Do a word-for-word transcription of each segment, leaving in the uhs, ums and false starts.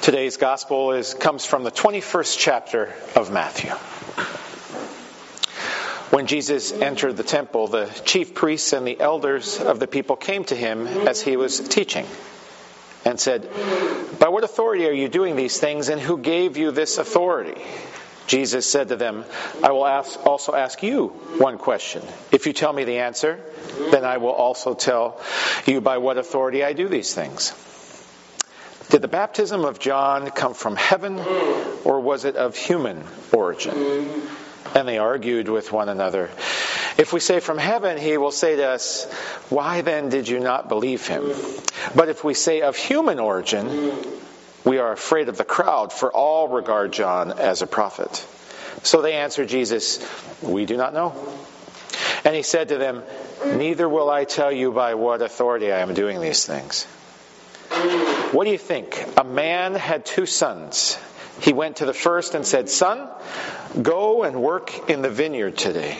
Today's gospel is comes from the twenty-first chapter of Matthew. When Jesus entered the temple, the chief priests and the elders of the people came to him as he was teaching and said, "By what authority are you doing these things, and who gave you this authority?" Jesus said to them, "I will ask, also ask you one question. If you tell me the answer, then I will also tell you by what authority I do these things. Did the baptism of John come from heaven, or was it of human origin?" And they argued with one another. "If we say from heaven, he will say to us, 'Why then did you not believe him?' But if we say of human origin, we are afraid of the crowd, for all regard John as a prophet." So they answered Jesus, "We do not know." And he said to them, "Neither will I tell you by what authority I am doing these things. What do you think? A man had two sons. He went to the first and said, 'Son, go and work in the vineyard today.'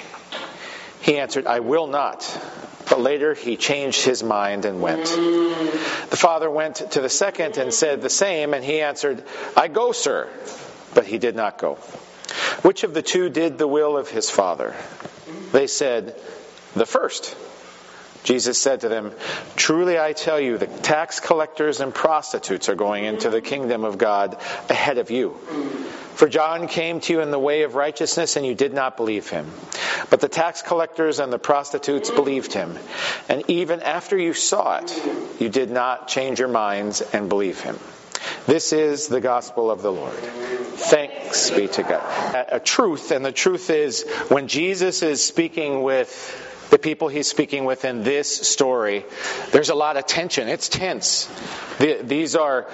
He answered, 'I will not.' But later he changed his mind and went. The father went to the second and said the same, and he answered, 'I go, sir.' But he did not go. Which of the two did the will of his father?" They said, "The first." Jesus said to them, "Truly I tell you, the tax collectors and prostitutes are going into the kingdom of God ahead of you. For John came to you in the way of righteousness, and you did not believe him. But the tax collectors and the prostitutes believed him. And even after you saw it, you did not change your minds and believe him." This is the gospel of the Lord. Thanks be to God. A truth, and the truth is, when Jesus is speaking with the people he's speaking with in this story, there's a lot of tension. It's tense. These are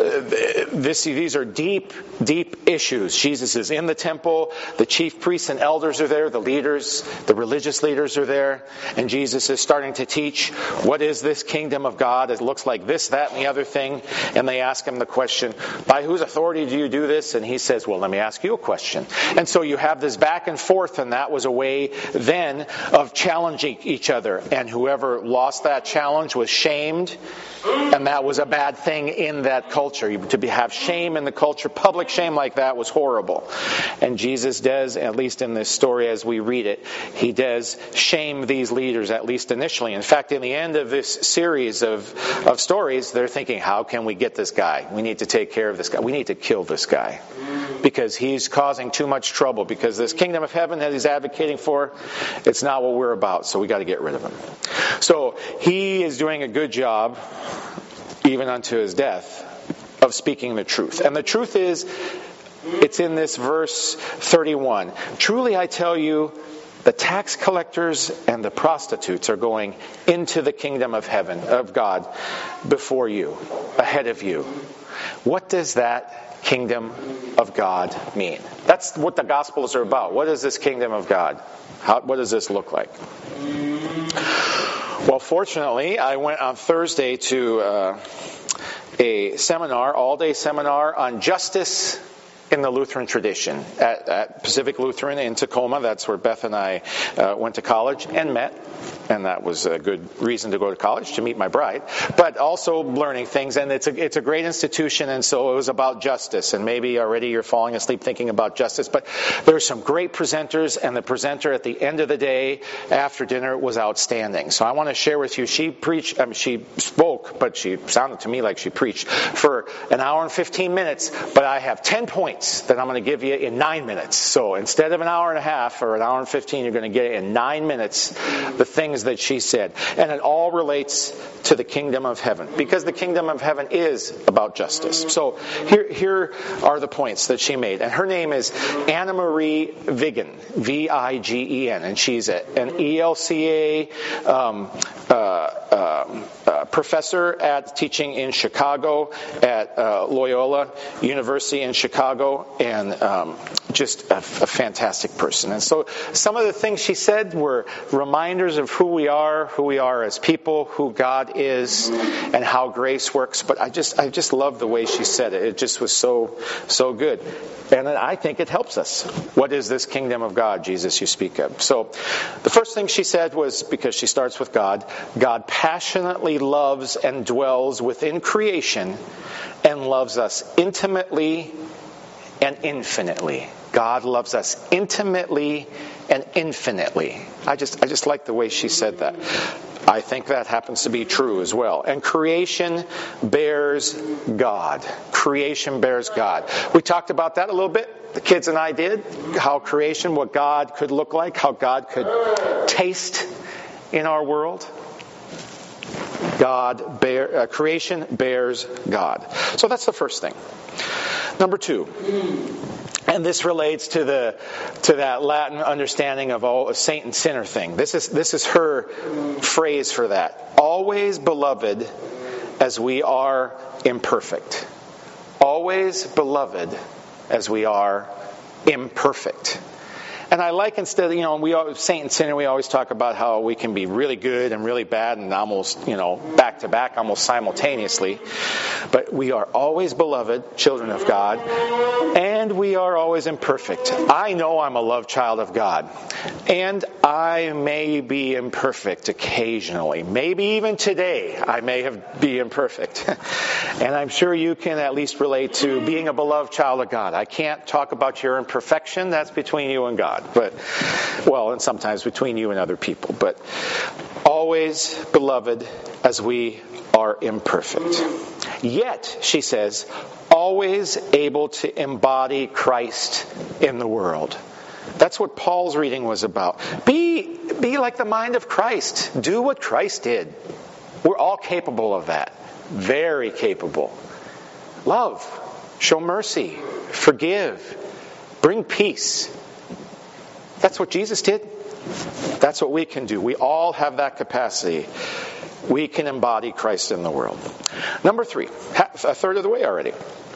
this, these are deep, deep issues. Jesus is in the temple. The chief priests and elders are there. The leaders, the religious leaders are there. And Jesus is starting to teach, what is this kingdom of God? It looks like this, that, and the other thing. And they ask him the question, "By whose authority do you do this?" And he says, "Well, let me ask you a question." And so you have this back and forth, and that was a way then of challenging each other. And whoever lost that challenge was shamed, and that was a bad thing in that culture. To be, have shame in the culture, public shame like that, was horrible. And Jesus does, at least in this story as we read it, he does shame these leaders, at least initially. In fact, in the end of this series of, of stories, they're thinking, how can we get this guy? We need to take care of this guy. We need to kill this guy, because he's causing too much trouble, because this kingdom of heaven that he's advocating for, it's not what we're about, so we got to get rid of him. So he is doing a good job, even unto his death, of speaking the truth. And the truth is, it's in this verse thirty-one. "Truly I tell you, the tax collectors and the prostitutes are going into the kingdom of heaven, of God, before you, ahead of you." What does that kingdom of God mean? That's what the Gospels are about. What is this kingdom of God? How, what does this look like? Well, fortunately, I went on Thursday to uh, a seminar, all-day seminar on justice in the Lutheran tradition at, at Pacific Lutheran in Tacoma. That's where Beth and I uh, went to college and met. And that was a good reason to go to college, to meet my bride. But also learning things. And it's a, it's a great institution, and so it was about justice. And maybe already you're falling asleep thinking about justice. But there were some great presenters, and the presenter at the end of the day, after dinner, was outstanding. So I want to share with you, she preached, I mean, she spoke, but she sounded to me like she preached for an hour and fifteen minutes. But I have ten points that I'm going to give you in nine minutes. So instead of an hour and a half or an hour and fifteen, you're going to get it in nine minutes, the things that she said. And it all relates to the kingdom of heaven, because the kingdom of heaven is about justice. So here, here are the points that she made. And her name is Anna Marie Vigen, V I G E N, and she's an E L C A um, uh, uh, uh, professor at teaching in Chicago at uh, Loyola University in Chicago, and um, just a, a fantastic person. And so some of the things she said were reminders of who we are, who we are as people, who God is, and how grace works. But I just, I just love the way she said it. It just was so, so good. And I think it helps us. What is this kingdom of God, Jesus, you speak of? So the first thing she said was, because she starts with God, God passionately loves loves and dwells within creation and loves us intimately and infinitely. God loves us intimately and infinitely. I just I just like the way she said that. I think that happens to be true as well. And creation bears God. Creation bears God. We talked about that a little bit. The kids and I did. How creation, what God could look like, how God could taste in our world. God bear, uh, creation bears God. So that's the first thing. Number two. And this relates to the to that Latin understanding of all a saint and sinner thing. This is this is her phrase for that. Always beloved as we are imperfect. Always beloved as we are imperfect. And I like instead, you know, we always, saint and sinner, we always talk about how we can be really good and really bad and almost, you know, back to back, almost simultaneously. But we are always beloved, children of God, and we are always imperfect. I know I'm a loved child of God, and I may be imperfect occasionally. Maybe even today I may have be imperfect. And I'm sure you can at least relate to being a beloved child of God. I can't talk about your imperfection. That's between you and God. But, well, and sometimes between you and other people. But always beloved as we are imperfect. Yet, she says, always able to embody Christ in the world. That's what Paul's reading was about. Be, be like the mind of Christ. Do what Christ did. We're all capable of that. Very capable. Love. Show mercy. Forgive. Bring peace. That's what Jesus did. That's what we can do. We all have that capacity. We can embody Christ in the world. Number three, half, a third of the way already.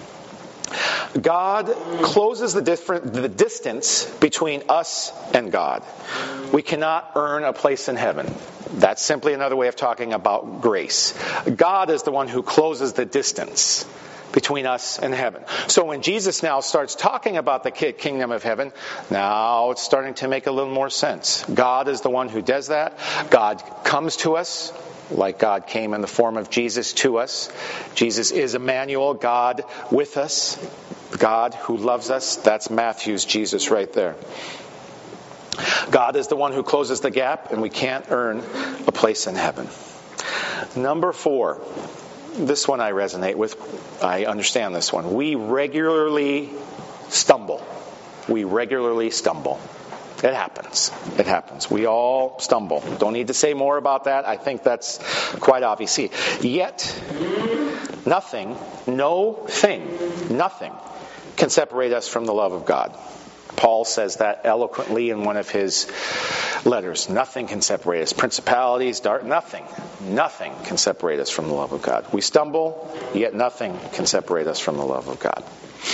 God closes the, different, the distance between us and God. We cannot earn a place in heaven. That's simply another way of talking about grace. God is the one who closes the distance between us and heaven. So when Jesus now starts talking about the kingdom of heaven, now it's starting to make a little more sense. God is the one who does that. God comes to us, like God came in the form of Jesus to us. Jesus is Emmanuel, God with us. God who loves us. That's Matthew's Jesus right there. God is the one who closes the gap, and we can't earn a place in heaven. Number four. This one I resonate with. I understand this one. We regularly stumble. We regularly stumble. It happens. It happens. We all stumble. Don't need to say more about that. I think that's quite obvious. Yet, nothing, no thing, nothing can separate us from the love of God. Paul says that eloquently in one of his letters. Nothing can separate us. Principalities, dark, nothing. Nothing can separate us from the love of God. We stumble, yet nothing can separate us from the love of God.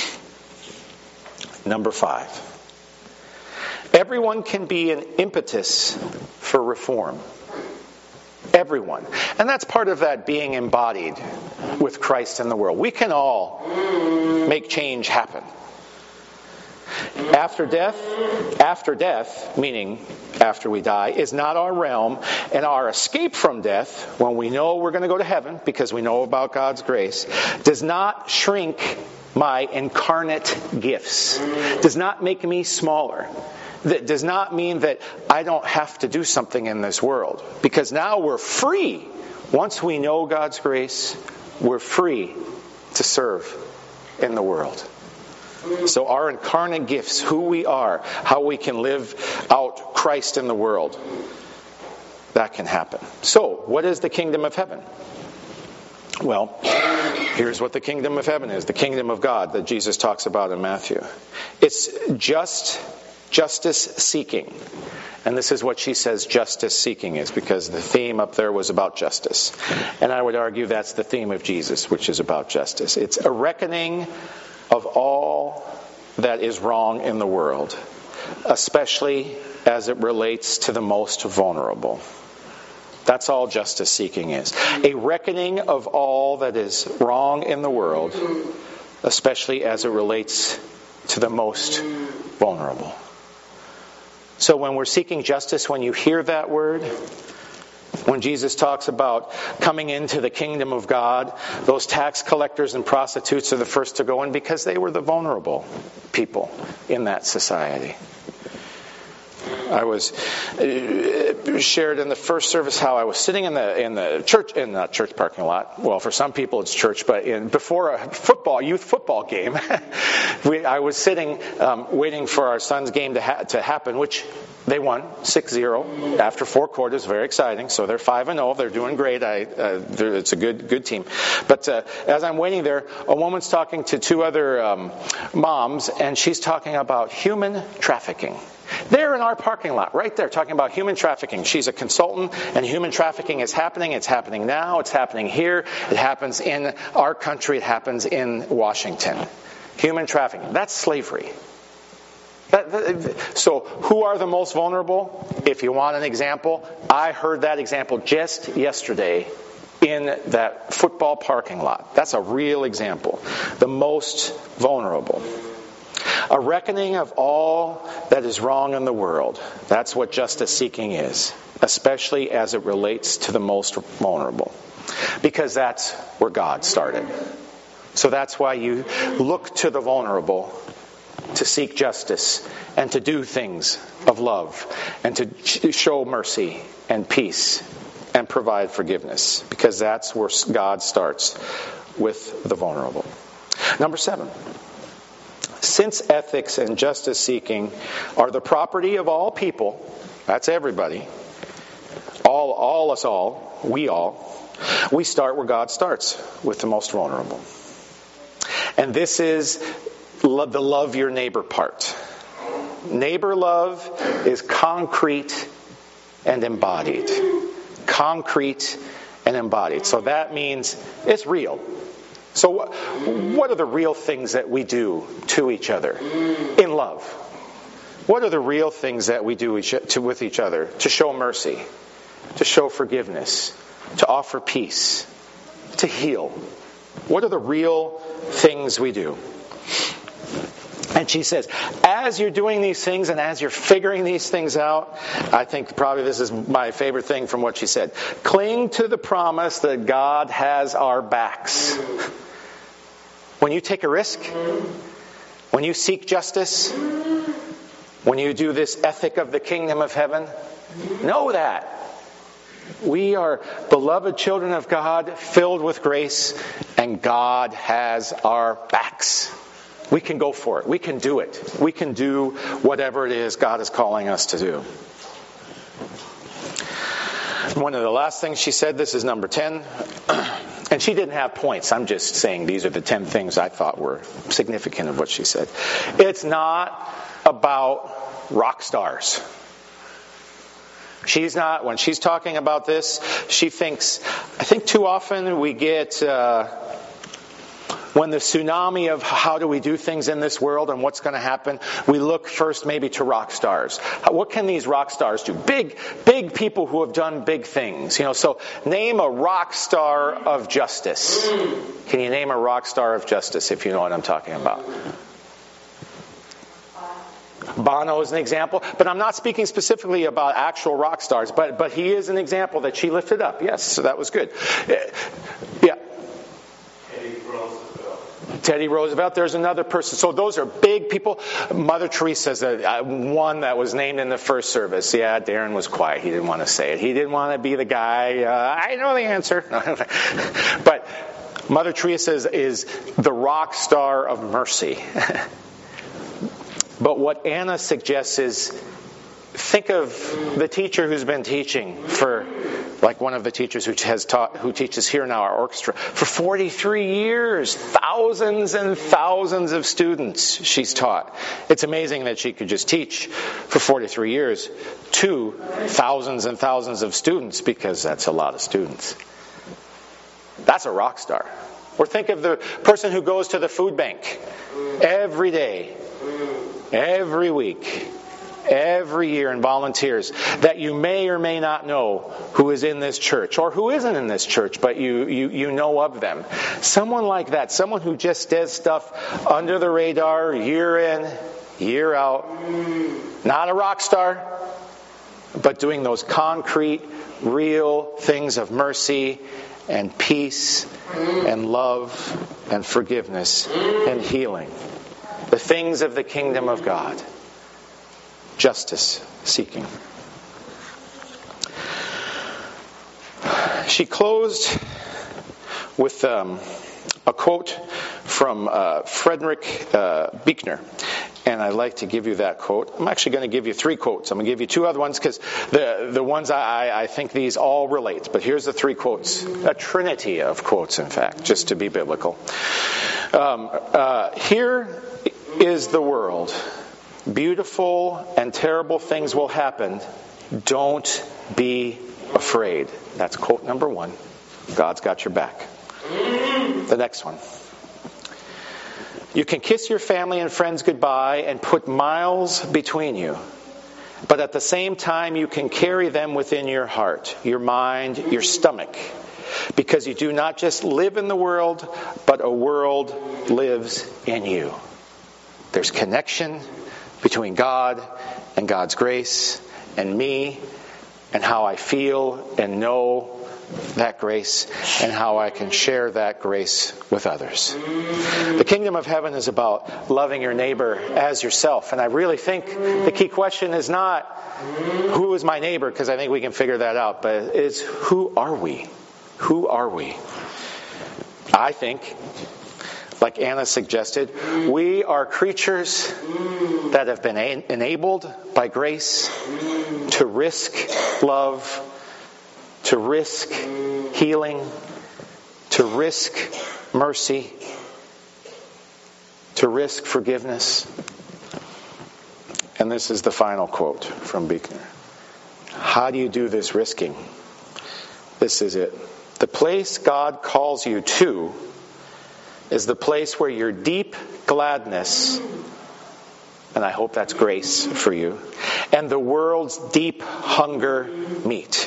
Number five. Everyone can be an impetus for reform. Everyone. And that's part of that being embodied with Christ in the world. We can all make change happen. After death, after death, meaning after we die, is not our realm, and our escape from death, when we know we're going to go to heaven because we know about God's grace, does not shrink my incarnate gifts, does not make me smaller. That does not mean that I don't have to do something in this world, because now we're free. Once we know God's grace, we're free to serve in the world. So our incarnate gifts, who we are, how we can live out Christ in the world, that can happen. So, what is the kingdom of heaven? Well, here's what the kingdom of heaven is. The kingdom of God that Jesus talks about in Matthew. It's just justice seeking. And this is what she says justice seeking is, because the theme up there was about justice. And I would argue that's the theme of Jesus, which is about justice. It's a reckoning of all that is wrong in the world, especially as it relates to the most vulnerable. That's all justice seeking is. A reckoning of all that is wrong in the world, especially as it relates to the most vulnerable. So when we're seeking justice, when you hear that word, When Jesus talks about coming into the kingdom of God, those tax collectors and prostitutes are the first to go in because they were the vulnerable people in that society. I was uh, shared in the first service how I was sitting in the in the church in the church parking lot. Well, for some people it's church, but in before a football youth football game, we, I was sitting um, waiting for our son's game to ha- to happen, which they won six zero after four quarters. Very exciting. So they're five and zero. They're doing great. I uh, it's a good good team. But uh, as I'm waiting there, a woman's talking to two other um, moms, and she's talking about human trafficking. They're in our parking lot, right there, talking about human trafficking. She's a consultant, and human trafficking is happening. It's happening now. It's happening here. It happens in our country. It happens in Washington. Human trafficking. That's slavery. That, that, so who are the most vulnerable? If you want an example, I heard that example just yesterday in that football parking lot. That's a real example. The most vulnerable. A reckoning of all that is wrong in the world. That's what justice seeking is, especially as it relates to the most vulnerable. Because that's where God started. So that's why you look to the vulnerable to seek justice and to do things of love and to show mercy and peace and provide forgiveness. Because that's where God starts, with the vulnerable. Number seven. Since ethics and justice seeking are the property of all people, that's everybody, all, all us all, we all, we start where God starts, with the most vulnerable. And this is lo- the love your neighbor part. Neighbor love is concrete and embodied. Concrete and embodied. So that means it's real. So what are the real things that we do to each other in love? What are the real things that we do each, to, with each other to show mercy, to show forgiveness, to offer peace, to heal? What are the real things we do? And she says, as you're doing these things and as you're figuring these things out, I think probably this is my favorite thing from what she said. Cling to the promise that God has our backs. When you take a risk, when you seek justice, when you do this ethic of the kingdom of heaven, know that. We are beloved children of God, filled with grace, and God has our backs. We can go for it. We can do it. We can do whatever it is God is calling us to do. One of the last things she said, this is number ten, and she didn't have points. I'm just saying these are the ten things I thought were significant of what she said. It's not about rock stars. She's not, when she's talking about this, she thinks, I think too often we get... Uh, When the tsunami of how do we do things in this world and what's going to happen, we look first maybe to rock stars. What can these rock stars do? Big, big people who have done big things. You know, so name a rock star of justice. Can you name a rock star of justice if you know what I'm talking about? Bono is an example, but I'm not speaking specifically about actual rock stars, but but he is an example that she lifted up. Yes, so that was good. Yeah. Teddy Roosevelt, there's another person. So those are big people. Mother Teresa is a, one that was named in the first service. Yeah, Darren was quiet. He didn't want to say it. He didn't want to be the guy, uh, I know the answer. But Mother Teresa is, is the rock star of mercy. But what Anna suggests is, think of the teacher who's been teaching for, like one of the teachers who has taught, who teaches here now, our orchestra, for forty-three years, thousands and thousands of students she's taught. It's amazing that she could just teach for forty-three years to thousands and thousands of students, because that's a lot of students. That's a rock star. Or think of the person who goes to the food bank every day, every week, every year, and volunteers, that you may or may not know who is in this church or who isn't in this church, but you, you, you know of them. Someone like that, someone who just does stuff under the radar, year in, year out. Not a rock star, but doing those concrete, real things of mercy and peace and love and forgiveness and healing. The things of the kingdom of God. Justice seeking. She closed with um, a quote from uh, Frederick uh, Buechner. And I'd like to give you that quote. I'm actually going to give you three quotes. I'm going to give you two other ones because the, the ones I, I think these all relate. But here's the three quotes. A trinity of quotes, in fact, just to be biblical. Um, uh, here is the world. Beautiful and terrible things will happen. Don't be afraid. That's quote number one. God's got your back. The next one. You can kiss your family and friends goodbye and put miles between you. But at the same time, you can carry them within your heart, your mind, your stomach. Because you do not just live in the world, but a world lives in you. There's connection between God and God's grace and me and how I feel and know that grace and how I can share that grace with others. The kingdom of heaven is about loving your neighbor as yourself. And I really think the key question is not who is my neighbor, because I think we can figure that out, but it's who are we? Who are we? I think, like Anna suggested, we are creatures that have been enabled by grace to risk love, to risk healing, to risk mercy, to risk forgiveness. And this is the final quote from Buechner. How do you do this risking? This is it. The place God calls you to is the place where your deep gladness, and I hope that's grace for you, and the world's deep hunger meet.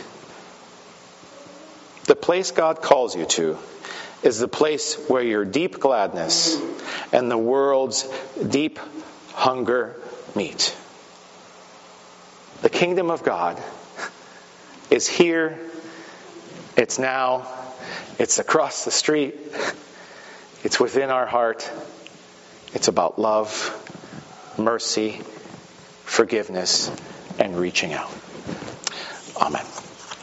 The place God calls you to is the place where your deep gladness and the world's deep hunger meet. The kingdom of God is here, it's now, it's across the street, it's within our heart. It's about love, mercy, forgiveness, and reaching out. Amen.